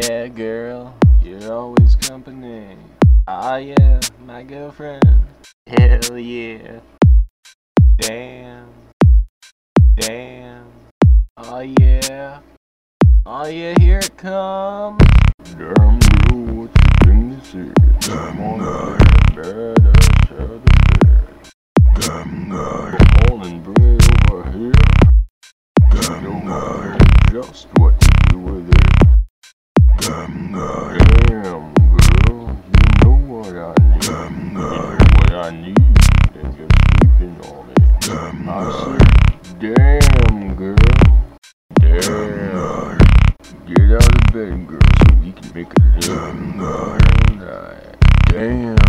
Yeah, girl, you're always company. Ah, yeah, my girlfriend. Hell yeah. Damn. Damn. Oh, yeah. Oh, yeah, here it comes. Damn, girl, what you been to see? Come on, bed, out of the bed. Come on and bring it over here. You know just what to do with it. Damn, girl, you know what I need. You know what I need, and you're sleeping on it. I said, damn, girl. Damn. Get out of bed, girl, so we can make a little night. Damn.